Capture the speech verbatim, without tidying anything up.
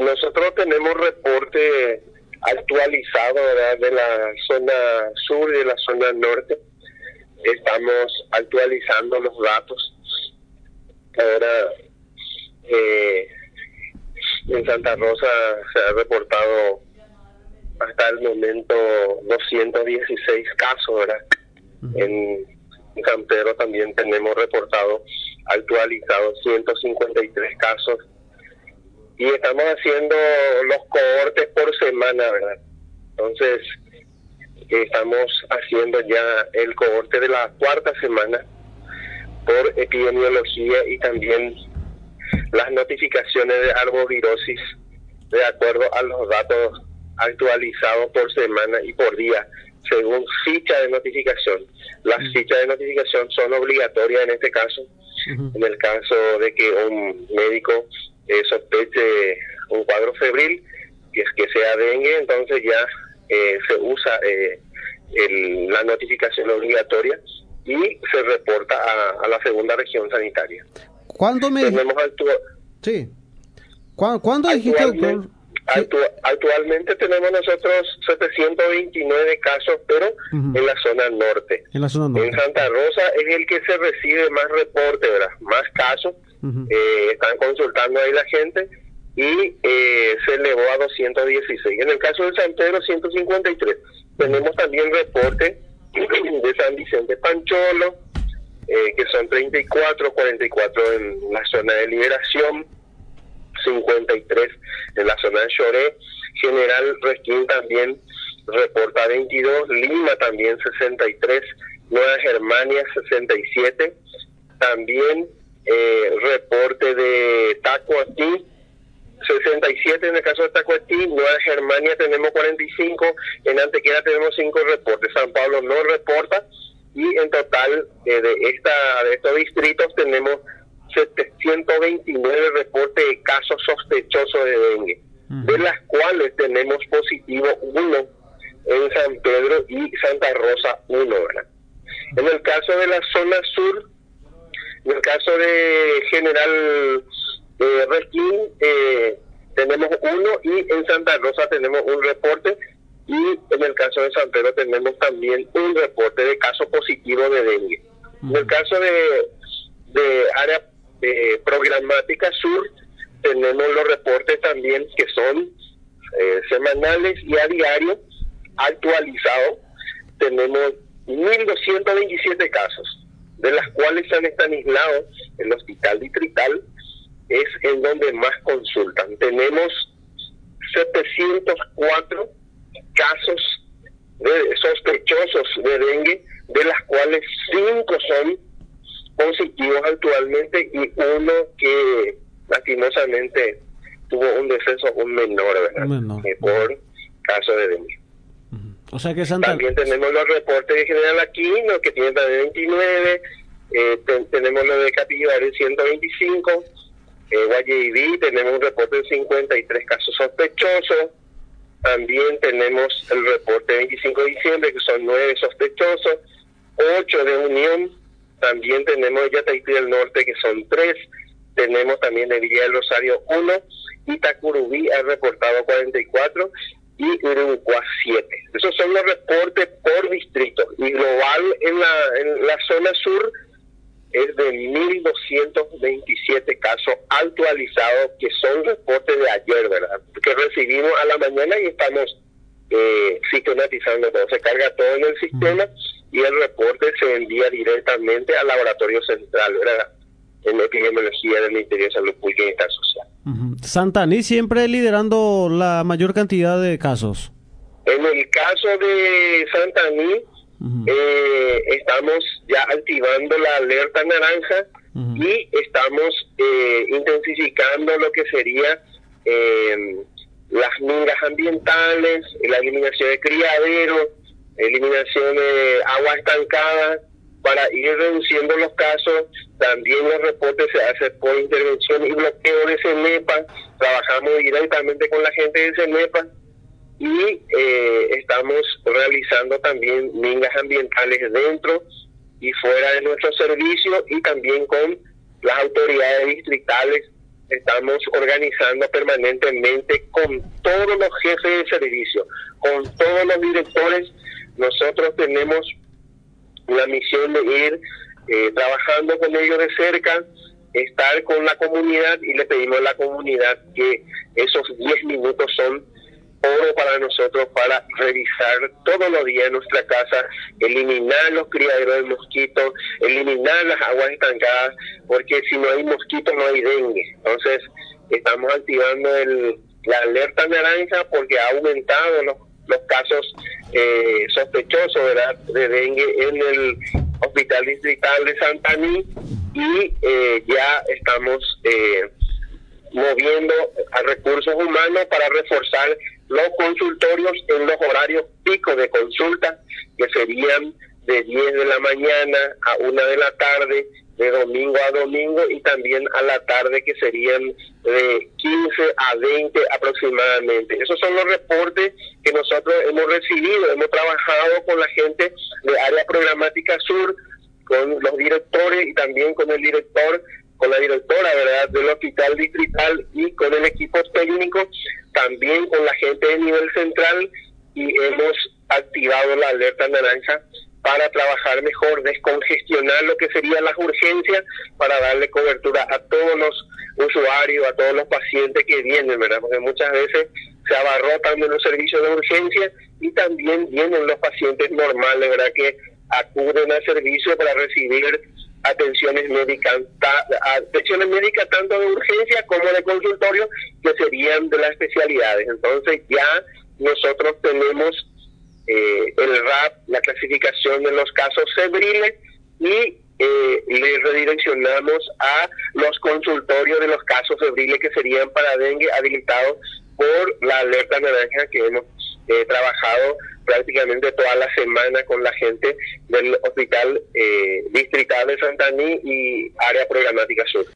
nosotros tenemos reporte actualizado, ¿verdad?, de la zona sur y de la zona norte. Estamos actualizando los datos. Ahora eh, en Santa Rosa se ha reportado hasta el momento doscientos dieciséis casos, ¿verdad? Uh-huh. En San Pedro también tenemos reportado actualizados ciento cincuenta y tres casos. Y estamos haciendo los cohortes por semana, ¿verdad? Entonces, estamos haciendo ya el cohorte de la cuarta semana por epidemiología y también las notificaciones de arbovirosis de acuerdo a los datos actualizados por semana y por día, según ficha de notificación. Las uh-huh. fichas de notificación son obligatorias en este caso. Uh-huh. En el caso de que un médico eh, sospeche un cuadro febril, que es que sea dengue, entonces ya eh, se usa eh, el, la notificación obligatoria y se reporta a, a la segunda región sanitaria. ¿Cuándo me Tenemos actua- sí. ¿Cuándo, ¿cuándo dijiste, doctor? Actu- actualmente tenemos nosotros setecientos veintinueve casos, pero uh-huh. en la zona norte. En la zona norte. En Santa Rosa es el que se recibe más reporte, ¿verdad? Más casos. Uh-huh. Eh, están consultando ahí la gente y eh, se elevó a doscientos dieciséis. En el caso de San Pedro, ciento cincuenta y tres. Tenemos también reporte de San Vicente Pancholo, eh, que son treinta y cuatro, cuarenta y cuatro en la zona de Liberación, cincuenta y tres en la zona de Choré. General Resquín también reporta veintidós, Lima también sesenta y tres, Nueva Germania sesenta y siete, también eh, reporte de Tacuatí sesenta y siete en el caso de Tacuatí, Nueva Germania tenemos cuarenta y cinco, en Antequera tenemos cinco reportes, San Pablo no reporta, y en total eh, de esta de estos distritos tenemos setecientos veintinueve reportes de casos sospechosos de dengue, uh-huh. de las cuales tenemos positivo uno en San Pedro y Santa Rosa uno, ¿verdad? En el caso de la zona sur, en el caso de General eh, Resquín, eh, tenemos uno, y en Santa Rosa tenemos un reporte, y en el caso de San Pedro tenemos también un reporte de caso positivo de dengue. Uh-huh. En el caso de, de área Eh, programática sur, tenemos los reportes también que son eh, semanales y a diario actualizados. Tenemos mil doscientos veintisiete casos, de las cuales San Estanislao, el hospital distrital, es en donde más consultan. Tenemos setecientos cuatro casos de sospechosos de dengue, de las cuales cinco son positivos actualmente y uno que lastimosamente tuvo un deceso, un menor, ¿verdad? Menor. Eh, por caso de dengue. Uh-huh. O sea que Santa... También tenemos los reportes de General Aquino, que tiene también veintinueve, eh, te- tenemos los de Capillar ciento veinticinco, eh, Guayaibí tenemos un reporte de cincuenta y tres casos sospechosos. También tenemos el reporte de veinticinco de diciembre, que son nueve sospechosos, ocho de Unión. También tenemos de Yataití del Norte, que son tres. Tenemos también de Villa del Rosario uno. Y Tacurubí ha reportado cuarenta y cuatro. Y Uruguay siete. Esos son los reportes por distrito. Y global en la, en la zona sur es de mil doscientos veintisiete casos actualizados, que son reportes de ayer, ¿verdad? Que recibimos a la mañana y estamos eh, sistematizando todo. Se carga todo en el sistema. Mm. Y el reporte se envía directamente al laboratorio central, ¿verdad?, en epidemiología del Ministerio de Salud Pública y Bienestar Social. Uh-huh. Santaní siempre liderando la mayor cantidad de casos. En el caso de Santaní, uh-huh. eh, estamos ya activando la alerta naranja, uh-huh. y estamos eh, intensificando lo que sería eh, las mingas ambientales, la eliminación de criaderos, eliminación de agua estancada, para ir reduciendo los casos. También los reportes se hacen por intervención y bloqueo de CENEPA. Trabajamos directamente con la gente de CENEPA y eh, estamos realizando también mingas ambientales dentro y fuera de nuestro servicio, y también con las autoridades distritales estamos organizando permanentemente con todos los jefes de servicio, con todos los directores. Nosotros tenemos la misión de ir eh, trabajando con ellos de cerca, estar con la comunidad, y le pedimos a la comunidad que esos diez minutos son oro para nosotros para revisar todos los días en nuestra casa, eliminar los criaderos de mosquitos, eliminar las aguas estancadas, porque si no hay mosquitos no hay dengue. Entonces estamos activando el, la alerta naranja porque ha aumentado los, los casos eh, sospechosos, ¿verdad?, de dengue en el Hospital Distrital de Santaní, y eh, ya estamos eh, moviendo a recursos humanos para reforzar los consultorios en los horarios picos de consulta, que serían de diez de la mañana a una de la tarde, de domingo a domingo, y también a la tarde, que serían de quince a veinte aproximadamente. Esos son los reportes que nosotros hemos recibido. Hemos trabajado con la gente de Área Programática Sur, con los directores y también con el director, con la directora, ¿verdad?, del Hospital Distrital, y con el equipo técnico, también con la gente de nivel central, y hemos activado la alerta naranja para trabajar mejor, descongestionar lo que serían las urgencias, para darle cobertura a todos los usuarios, a todos los pacientes que vienen, ¿verdad?, porque muchas veces se abarrotan de los servicios de urgencia, y también vienen los pacientes normales, ¿verdad?, que acuden al servicio para recibir atenciones médicas, ta, atenciones médicas tanto de urgencia como de consultorio, que serían de las especialidades. Entonces ya nosotros tenemos eh, el R A P, la clasificación de los casos febriles, y eh, le redireccionamos a los consultorios de los casos febriles, que serían para dengue, habilitados por la alerta naranja que hemos eh, trabajado prácticamente toda la semana con la gente del Hospital eh, Distrital de Santaní y Área Programática Sur.